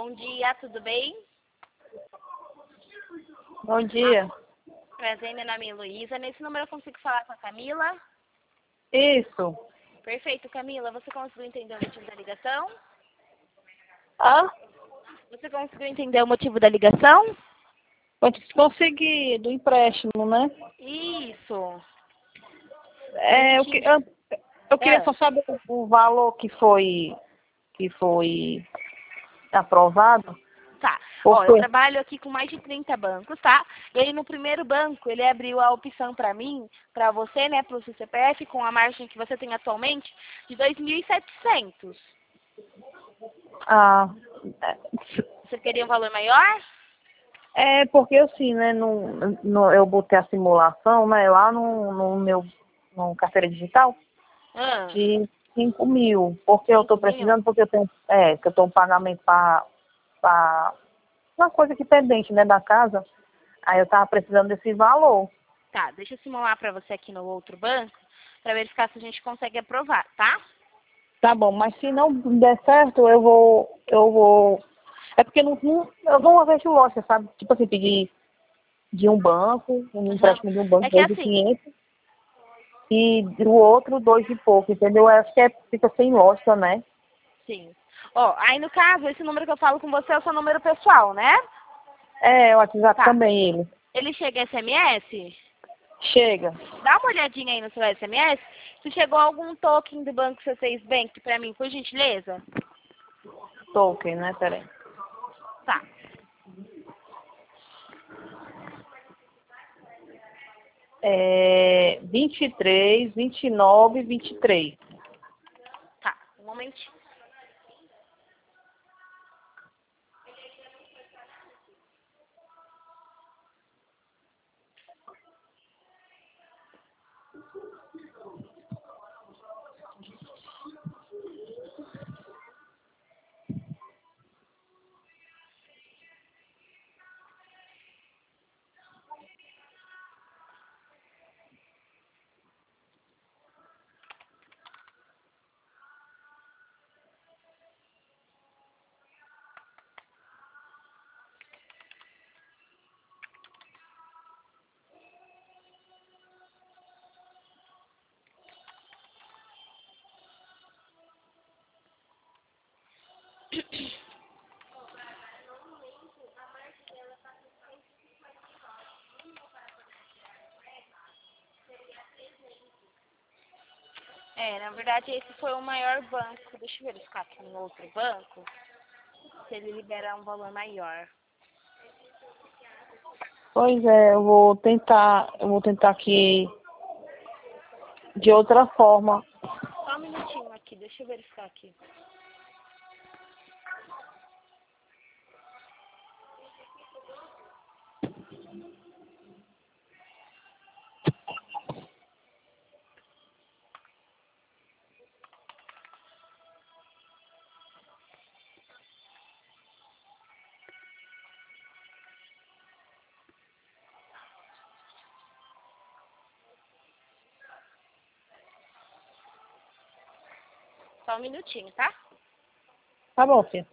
Bom dia, tudo bem? Bom dia. Prazer, meu nome é Luísa. Nesse número eu consigo falar com a Camila? Isso. Perfeito, Camila. Você conseguiu entender o motivo da ligação? Ah, Você conseguiu entender o motivo da ligação? pode conseguir do empréstimo, né? Isso. É, eu queria Ah, só saber o valor que foi aprovado, tá. Ó, eu porque trabalho aqui com mais de 30 bancos, tá? E aí no primeiro banco, ele abriu a opção pra mim, pra você, né, pro seu CPF, com a margem que você tem atualmente, de 2.700. ah, Você queria um valor maior? porque assim, né, eu botei a simulação, né, lá no meu no carteira digital Ah, de 5.000, porque eu estou 5.000? precisando, porque que eu tenho um pagamento para uma coisa aqui pendente, né, da casa. Aí eu tava precisando desse valor. Tá, deixa eu simular pra você aqui no outro banco, pra verificar se a gente consegue aprovar, tá? Tá bom, mas se não der certo, eu vou. É porque eu não vejo loja, sabe? Tipo assim, pedir de um banco, um Aham. empréstimo de um banco, É que dois e assim, quinhentos, e do outro, dois e pouco, entendeu? Eu acho que fica sem lógica, né? sim. Ó, aí no caso, esse número que eu falo com você é o seu número pessoal, né? É, o WhatsApp Tá. também, ele. Ele chega SMS? Chega. Dá uma olhadinha aí no seu SMS. Se chegou algum token do Banco C6 Bank pra mim, por gentileza? Token, né? Peraí. Tá. É 23, 29, 23. Tá. Um momentinho. É, na verdade, esse foi o maior banco. Deixa eu verificar aqui no outro banco, se ele liberar um valor maior. Pois é, eu vou tentar aqui de outra forma. Só um minutinho aqui, deixa eu verificar aqui. Só um minutinho, tá? Tá bom, filho.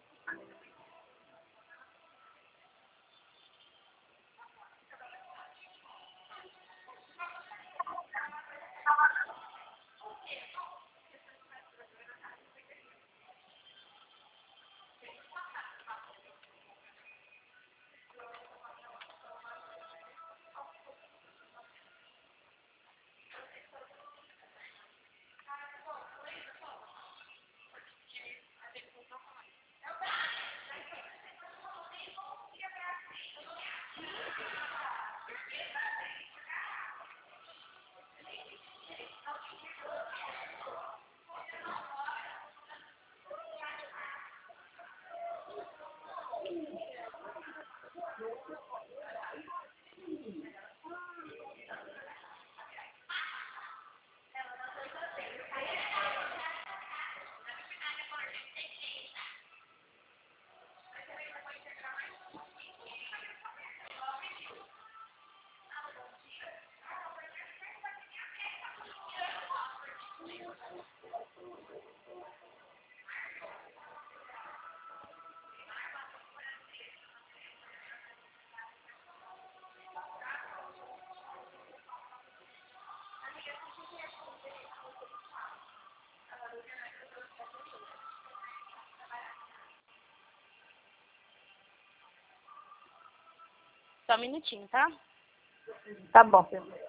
Só um minutinho, tá? Tá bom.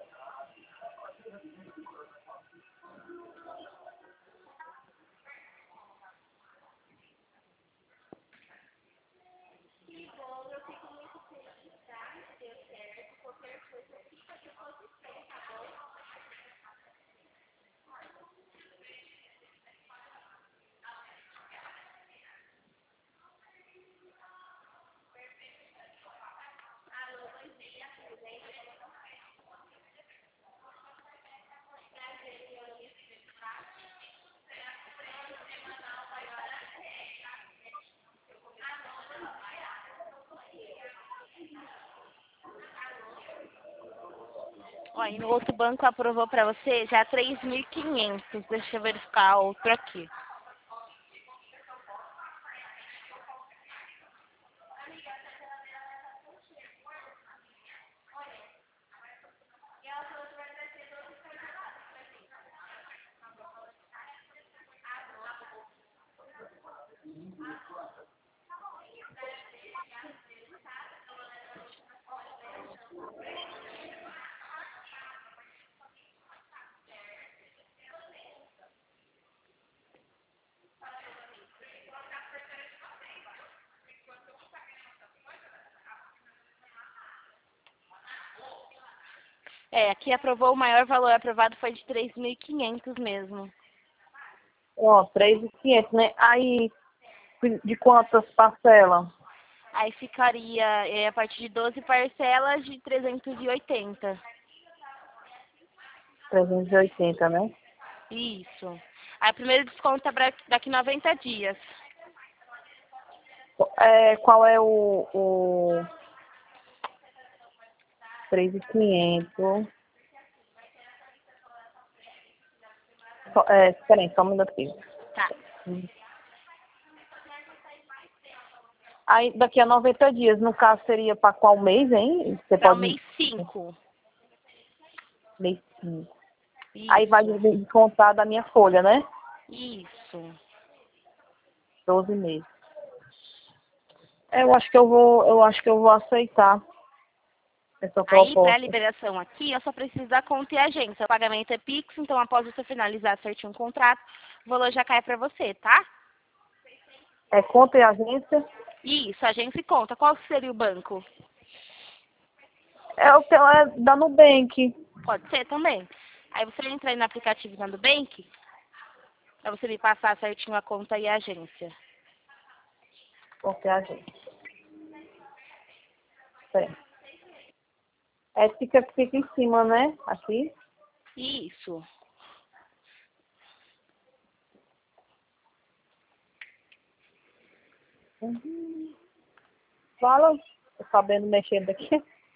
Ó, e no outro banco aprovou pra você já 3.500. Deixa eu verificar outro aqui. É, aqui aprovou, o maior valor aprovado foi de 3.500 mesmo. Ó, 3.500, né? Aí, de quantas parcelas? Aí ficaria a partir de 12 parcelas de 380. 380, né? Isso. Aí o primeiro desconto é daqui 90 dias. Qual é o 3.500? Espera aí, só um minuto aqui. Tá. Aí, daqui a 90 dias, no caso, seria para qual mês, hein? Você Para o pode... mês 5. Mês 5. Aí vai Isso. descontar da minha folha, né? Isso. 12 meses. Eu acho que eu vou aceitar essa Aí, para a proposta. liberação aqui, eu só preciso da conta e agência. O pagamento é Pix, então após você finalizar certinho o contrato, o valor já cai para você, tá? É conta e agência? Isso, agência e conta. Qual seria o banco? É da Nubank. Pode ser também. Aí você entra aí no aplicativo da Nubank, para você me passar certinho a conta e a agência. Conta e agência. Peraí. Fica em cima, né? Aqui. Isso. Fala. Tô sabendo mexer daqui.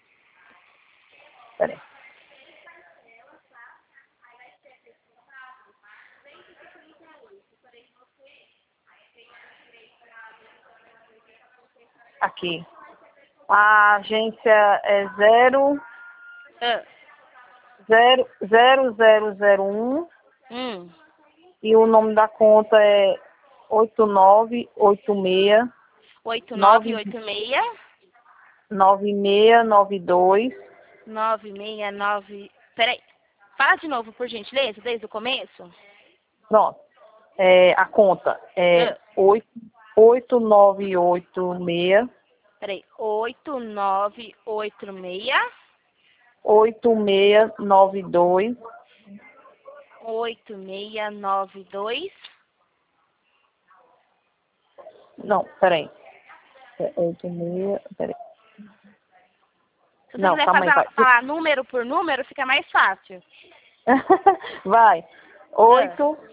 Peraí. Aqui. A agência é Ah, 0001 hum. e o nome da conta é 8986 8986 9692. 969. Peraí. Fala de novo, por gentileza, desde o começo. Pronto. A conta é Ah, 8986 peraí. 8986 8692 8692. Não, peraí. 86, peraí. Se você Não, quiser calma aí, vai. falar número por número, fica mais fácil. Vai. Ah,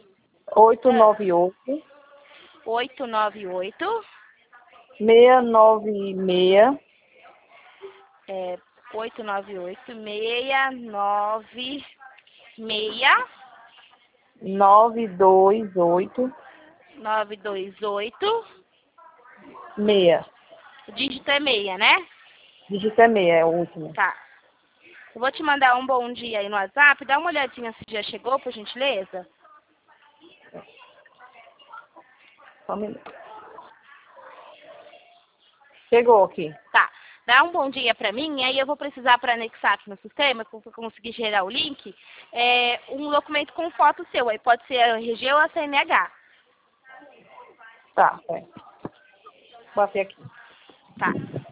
898 898 696 é, 898 696 928 928. 6. O dígito é 6, né? Dígito é 6, é o último. Tá. Eu vou te mandar um bom dia aí no WhatsApp. Dá uma olhadinha se já chegou, por gentileza. Só um minuto. Chegou aqui. Tá. dá um bom dia para mim, aí eu vou precisar para anexar aqui no sistema, para eu conseguir gerar o link, um documento com foto seu. Aí pode ser a RG ou a CNH. Tá, botei aqui. Tá.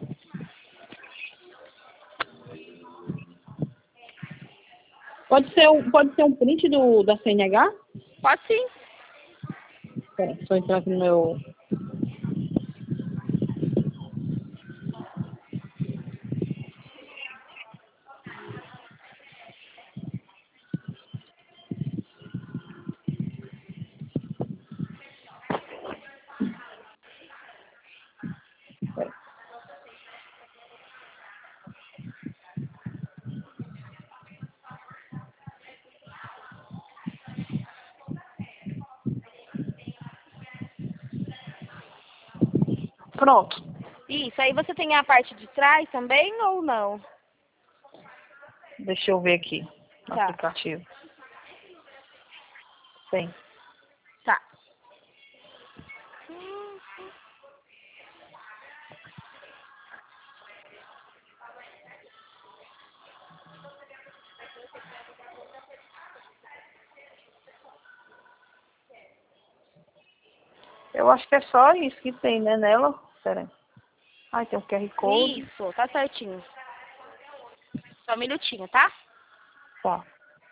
Pode ser um print da CNH? Pode sim. Pera, só entrar aqui no meu... Pera. Pronto. Isso, aí você tem a parte de trás também ou não? Deixa eu ver aqui no Tá. aplicativo. Tem. Tá. Eu acho que é só isso que tem, né, nela. Pera aí. Ai, tem um QR Code. Isso, tá certinho. Só um minutinho, tá? Tá.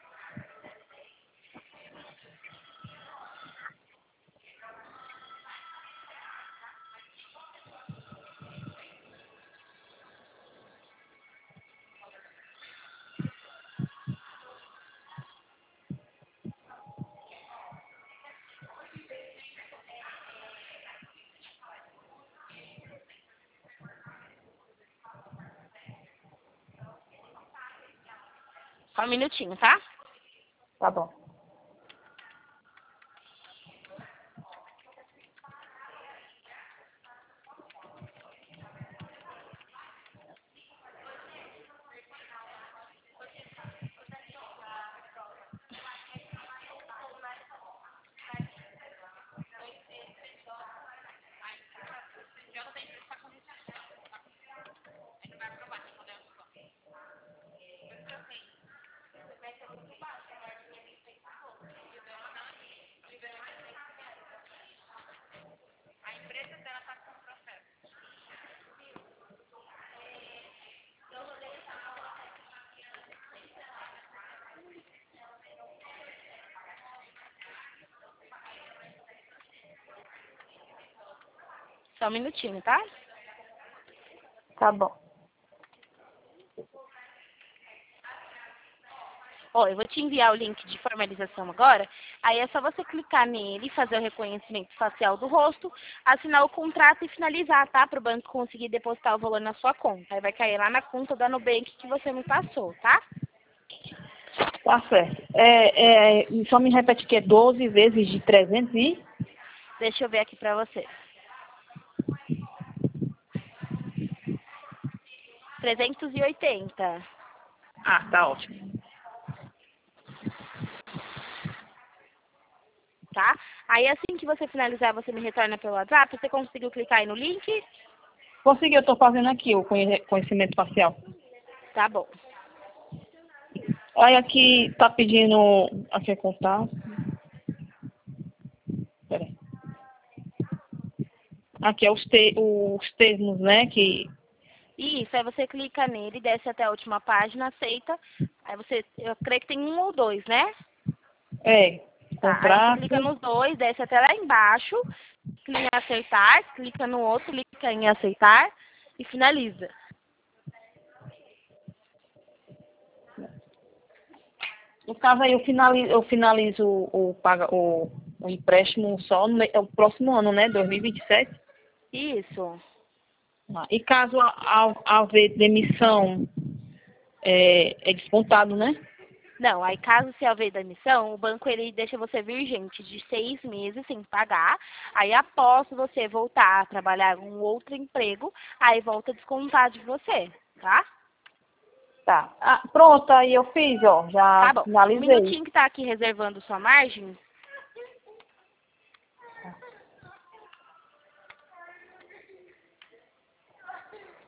Só um minutinho, tá? Tá bom. Só um minutinho, tá? Tá bom. Ó, eu vou te enviar o link de formalização agora. Aí é só você clicar nele, fazer o reconhecimento facial do rosto, assinar o contrato e finalizar, tá? Para o banco conseguir depositar o valor na sua conta. Aí vai cair lá na conta da Nubank que você me passou, tá? Tá certo. Só me repete que é 12 vezes de 300 e... Deixa eu ver aqui pra você. 380. Ah, tá ótimo. Tá? Aí assim que você finalizar, você me retorna pelo WhatsApp. Você conseguiu clicar aí no link? Consegui, eu tô fazendo aqui o conhecimento facial. Tá bom. Aí aqui tá pedindo... Aqui é contato. Pera aí. Aqui é os termos, né, que... Isso, aí você clica nele, desce até a última página, aceita. Aí você, eu creio que tem um ou dois, né? Tá, aí você Contrato. clica nos dois, desce até lá embaixo, clica em aceitar, clica no outro, clica em aceitar e finaliza. No caso aí, eu finalizo o empréstimo só no próximo ano, né? 2027. Isso. E caso haver demissão, é descontado, né? Não, aí caso se haver demissão, o banco ele deixa você virgente de 6 meses sem pagar. Aí após você voltar a trabalhar em um outro emprego, aí volta a descontar de você, tá? Tá. Ah, pronto, aí eu fiz, ó. Tá Já bom. Um finalizei. minutinho que tá aqui reservando sua margem.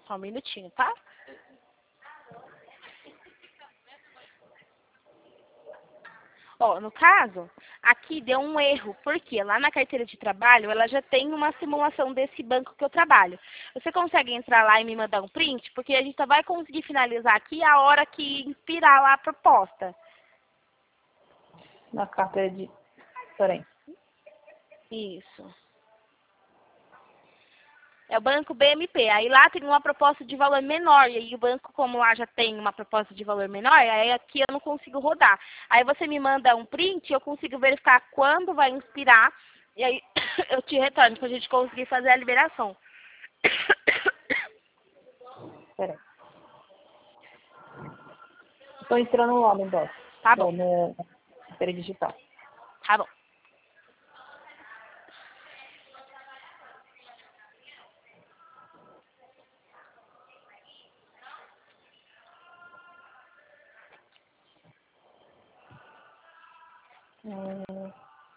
Só um minutinho, tá? Ó, no caso, aqui deu um erro, porque lá na carteira de trabalho, ela já tem uma simulação desse banco que eu trabalho. Você consegue entrar lá e me mandar um print? Porque a gente só vai conseguir finalizar aqui a hora que inspirar lá a proposta. Na carteira de... Peraí. Isso. É o banco BMP. Aí lá tem uma proposta de valor menor. E aí o banco, como lá já tem uma proposta de valor menor, aí aqui eu não consigo rodar. Aí você me manda um print, eu consigo verificar quando vai inspirar. E aí eu te retorno pra gente conseguir fazer a liberação. Peraí. Estou entrando lá no banco. Tá bom, No carteira digital. tá bom. Hum.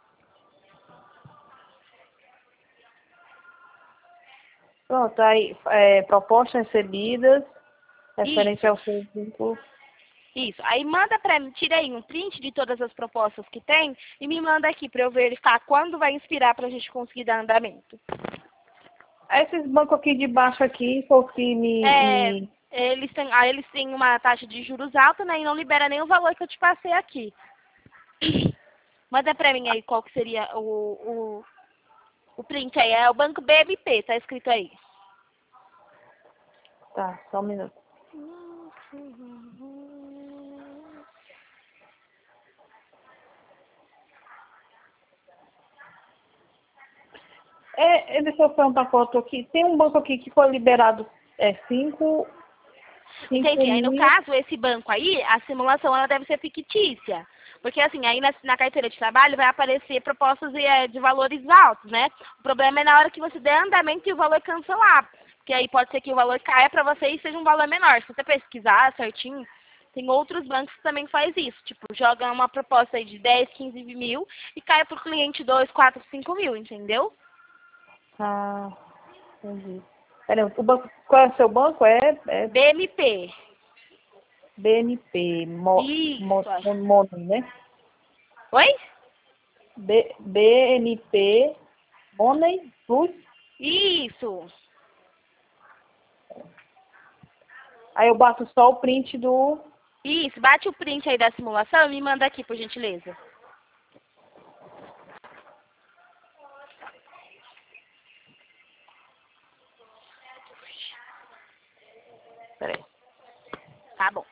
Pronto, aí, propostas recebidas, referente Isso, ao seu vínculo. isso. Aí manda pra mim, tira aí um print de todas as propostas que tem e me manda aqui pra eu verificar quando vai inspirar pra gente conseguir dar andamento. Esses bancos aqui de baixo aqui, foi o que me... Eles têm uma taxa de juros alta, né? E não libera nem o valor que eu te passei aqui. Manda pra mim aí qual que seria o print aí. É o banco BMP, tá escrito aí. Tá, só um minuto. Deixa eu perguntar para outro aqui. Tem um banco aqui que foi liberado 5 Entendi. Aí, no mil. caso, esse banco aí, a simulação ela deve ser fictícia. Porque, assim, aí na carteira de trabalho vai aparecer propostas de valores altos, né? O problema é na hora que você der andamento e o valor cancelar. Porque aí pode ser que o valor caia para você e seja um valor menor. Se você pesquisar certinho, tem outros bancos que também faz isso. Tipo, joga uma proposta aí de 10, 15 mil e cai para o cliente 2, 4, 5 mil, entendeu? Ah, entendi. Peraí, o banco, qual é o seu banco? É BMP. BNP, Isso. Money, né? Oi? BNP, Money Plus. Isso. Aí eu bato só o print do... Isso. Bate o print aí da simulação e me manda aqui, por gentileza. Peraí. Tá bom.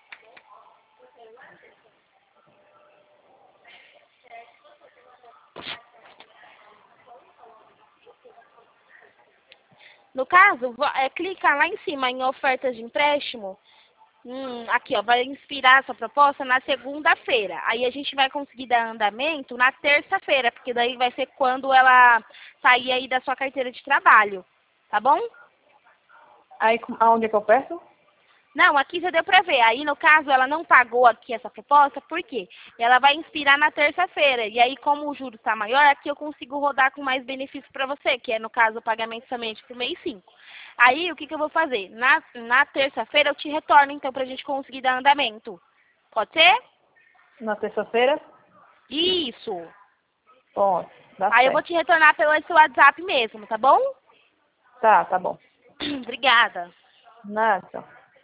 No caso, clica lá em cima em ofertas de empréstimo. Aqui, ó, vai inspirar essa proposta na segunda-feira. Aí a gente vai conseguir dar andamento na terça-feira, porque daí vai ser quando ela sair aí da sua carteira de trabalho. Tá bom? Aí, aonde é que eu peço? Não, aqui já deu pra ver. Aí, no caso, ela não pagou aqui essa proposta, por quê? Ela vai inspirar na terça-feira. E aí, como o juro está maior, aqui eu consigo rodar com mais benefício para você, que é, no caso, o pagamento somente por mês 5. Aí, o que eu vou fazer? Na terça-feira, eu te retorno, então, pra gente conseguir dar andamento. Pode ser? Na terça-feira? Isso. Pronto, dá Aí, eu vou certo. te retornar pelo esse WhatsApp mesmo, tá bom? Tá bom. Obrigada. Nada.